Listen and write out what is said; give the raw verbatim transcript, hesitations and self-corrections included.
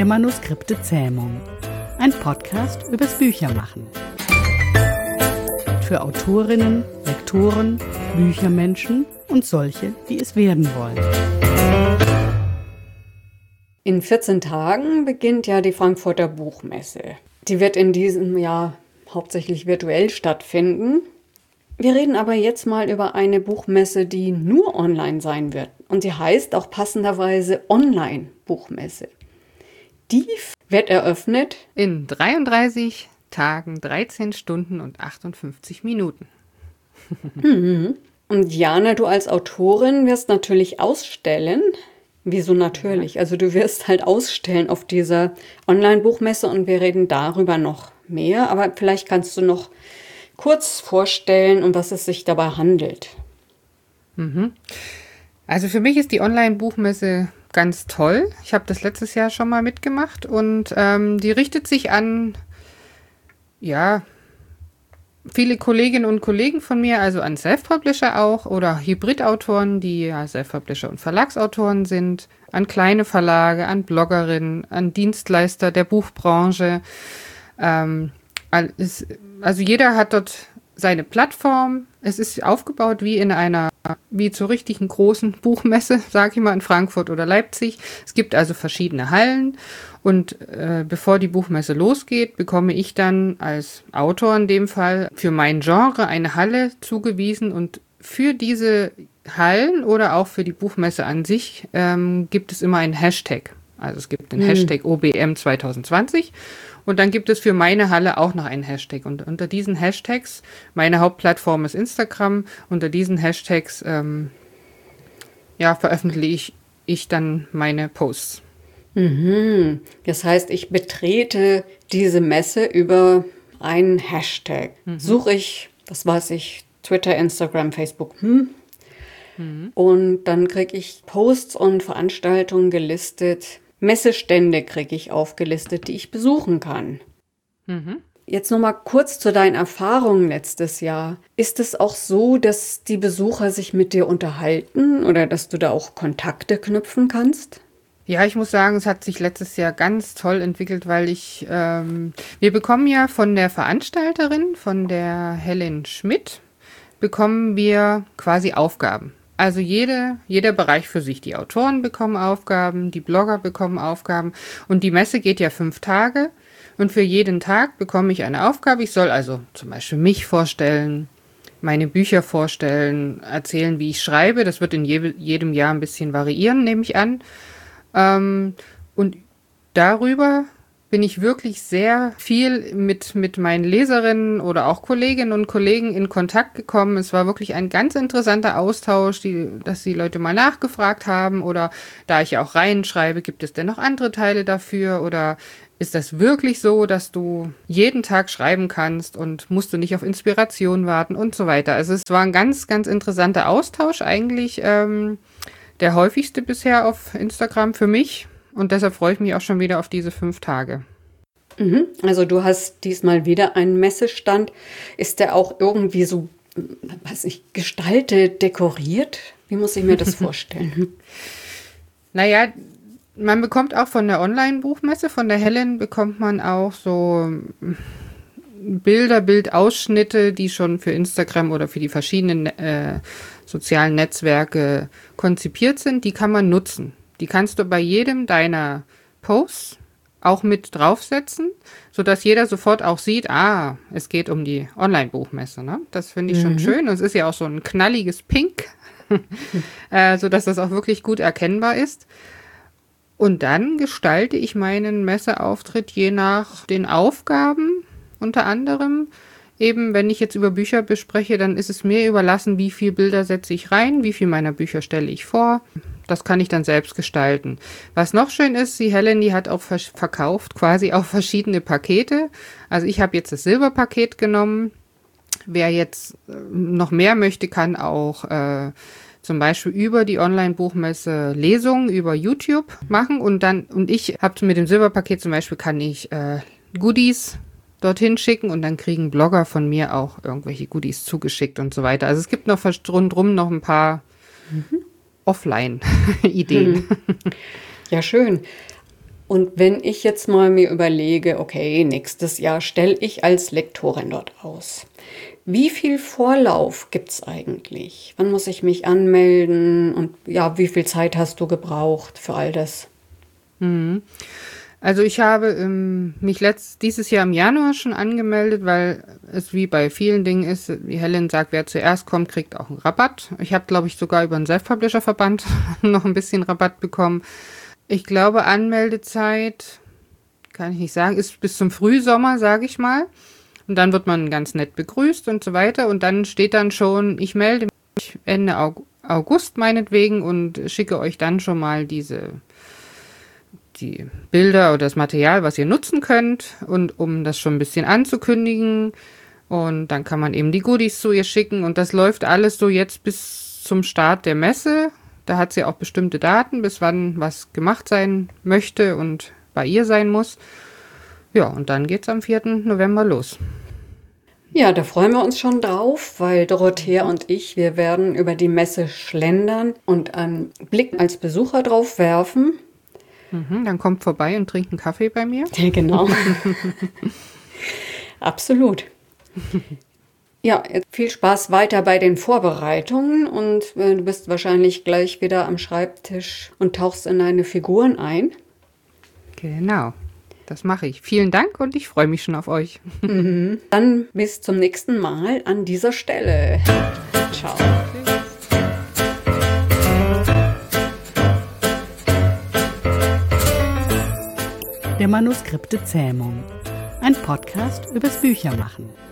der Manuskripte-Zähmung. Ein Podcast übers Büchermachen. Für Autorinnen, Lektoren, Büchermenschen und solche, die es werden wollen. In vierzehn Tagen beginnt ja die Frankfurter Buchmesse. Die wird in diesem Jahr hauptsächlich virtuell stattfinden. Wir reden aber jetzt mal über eine Buchmesse, die nur online sein wird. Und sie heißt auch passenderweise Online-Buchmesse. Die wird eröffnet in dreiunddreißig Tagen, dreizehn Stunden und achtundfünfzig Minuten. Mhm. Und Jana, du als Autorin wirst natürlich ausstellen. Wieso natürlich? Also du wirst halt ausstellen auf dieser Online-Buchmesse und wir reden darüber noch mehr. Aber vielleicht kannst du noch kurz vorstellen, um was es sich dabei handelt. Mhm. Also für mich ist die Online-Buchmesse ganz toll. Ich habe das letztes Jahr schon mal mitgemacht und ähm, die richtet sich an, ja, viele Kolleginnen und Kollegen von mir, also an Self-Publisher auch oder Hybridautoren, die ja Self-Publisher und Verlagsautoren sind, an kleine Verlage, an Bloggerinnen, an Dienstleister der Buchbranche. Ähm, also jeder hat dort seine Plattform. Es ist aufgebaut wie in einer, wie zur richtigen großen Buchmesse, sage ich mal, in Frankfurt oder Leipzig. Es gibt also verschiedene Hallen und äh, bevor die Buchmesse losgeht, bekomme ich dann als Autor in dem Fall für mein Genre eine Halle zugewiesen und für diese Hallen oder auch für die Buchmesse an sich ähm, gibt es immer einen Hashtag. Also es gibt den hm. Hashtag O B M zwanzig zwanzig. Und dann gibt es für meine Halle auch noch einen Hashtag. Und unter diesen Hashtags, meine Hauptplattform ist Instagram, unter diesen Hashtags ähm, ja, veröffentliche ich, ich dann meine Posts. Mhm. Das heißt, ich betrete diese Messe über einen Hashtag. Mhm. Suche ich, was weiß ich, Twitter, Instagram, Facebook. Hm. Mhm. Und dann kriege ich Posts und Veranstaltungen gelistet. Messestände kriege ich aufgelistet, die ich besuchen kann. Mhm. Jetzt noch mal kurz zu deinen Erfahrungen letztes Jahr. Ist es auch so, dass die Besucher sich mit dir unterhalten oder dass du da auch Kontakte knüpfen kannst? Ja, ich muss sagen, es hat sich letztes Jahr ganz toll entwickelt, weil ich, ähm, wir bekommen ja von der Veranstalterin, von der Helen Schmidt, bekommen wir quasi Aufgaben. Also jede, jeder Bereich für sich. Die Autoren bekommen Aufgaben, die Blogger bekommen Aufgaben und die Messe geht ja fünf Tage und für jeden Tag bekomme ich eine Aufgabe. Ich soll also zum Beispiel mich vorstellen, meine Bücher vorstellen, erzählen, wie ich schreibe. Das wird in je, jedem Jahr ein bisschen variieren, nehme ich an. Ähm, und darüber bin ich wirklich sehr viel mit, mit meinen Leserinnen oder auch Kolleginnen und Kollegen in Kontakt gekommen. Es war wirklich ein ganz interessanter Austausch, die, dass die Leute mal nachgefragt haben oder da ich ja auch reinschreibe, gibt es denn noch andere Teile dafür oder ist das wirklich so, dass du jeden Tag schreiben kannst und musst du nicht auf Inspiration warten und so weiter. Also es war ein ganz, ganz interessanter Austausch eigentlich, ähm, der häufigste bisher auf Instagram für mich. Und deshalb freue ich mich auch schon wieder auf diese fünf Tage. Mhm. Also du hast diesmal wieder einen Messestand. Ist der auch irgendwie so, weiß ich, gestaltet, dekoriert? Wie muss ich mir das vorstellen? Naja, man bekommt auch von der Online-Buchmesse, von der Helen, bekommt man auch so Bilder, Bildausschnitte, die schon für Instagram oder für die verschiedenen äh, sozialen Netzwerke konzipiert sind. Die kann man nutzen. Die kannst du bei jedem deiner Posts auch mit draufsetzen, sodass jeder sofort auch sieht, ah, es geht um die Online-Buchmesse. Ne? Das finde ich mhm. schon schön. Und es ist ja auch so ein knalliges Pink, äh, sodass das auch wirklich gut erkennbar ist. Und dann gestalte ich meinen Messeauftritt je nach den Aufgaben, unter anderem. Eben, wenn ich jetzt über Bücher bespreche, dann ist es mir überlassen, wie viele Bilder setze ich rein, wie viel meiner Bücher stelle ich vor. Das kann ich dann selbst gestalten. Was noch schön ist, die Helen, die hat auch vers- verkauft quasi auch verschiedene Pakete. Also ich habe jetzt das Silberpaket genommen. Wer jetzt äh, noch mehr möchte, kann auch äh, zum Beispiel über die Online-Buchmesse Lesungen über YouTube machen. Und dann und ich habe mit dem Silberpaket zum Beispiel kann ich äh, Goodies dorthin schicken und dann kriegen Blogger von mir auch irgendwelche Goodies zugeschickt und so weiter. Also es gibt noch rundherum noch ein paar mhm. Offline-Ideen. Mhm. Ja, schön. Und wenn ich jetzt mal mir überlege, okay, nächstes Jahr stelle ich als Lektorin dort aus. Wie viel Vorlauf gibt es eigentlich? Wann muss ich mich anmelden? Und ja, wie viel Zeit hast du gebraucht für all das? Mhm. Also ich habe ähm, mich letzt, dieses Jahr im Januar schon angemeldet, weil es wie bei vielen Dingen ist, wie Helen sagt, wer zuerst kommt, kriegt auch einen Rabatt. Ich habe, glaube ich, sogar über den Self-Publisher-Verband noch ein bisschen Rabatt bekommen. Ich glaube, Anmeldezeit, kann ich nicht sagen, ist bis zum Frühsommer, sage ich mal. Und dann wird man ganz nett begrüßt und so weiter. Und dann steht dann schon, ich melde mich Ende August meinetwegen und schicke euch dann schon mal diese... die Bilder oder das Material, was ihr nutzen könnt, und um das schon ein bisschen anzukündigen, und dann kann man eben die Goodies zu ihr schicken, und das läuft alles so jetzt bis zum Start der Messe. Da hat sie auch bestimmte Daten, bis wann was gemacht sein möchte und bei ihr sein muss. Ja, und dann geht's am vierten November los. Ja, da freuen wir uns schon drauf, weil Dorothea und ich, wir werden über die Messe schlendern und einen Blick als Besucher drauf werfen. Mhm, dann kommt vorbei und trinkt einen Kaffee bei mir. Ja, genau. Absolut. Ja, viel Spaß weiter bei den Vorbereitungen, und äh, du bist wahrscheinlich gleich wieder am Schreibtisch und tauchst in deine Figuren ein. Genau, das mache ich. Vielen Dank und ich freue mich schon auf euch. Mhm. Dann bis zum nächsten Mal an dieser Stelle. Ciao. Der Manuskripte Zähmung. Ein Podcast übers Büchermachen.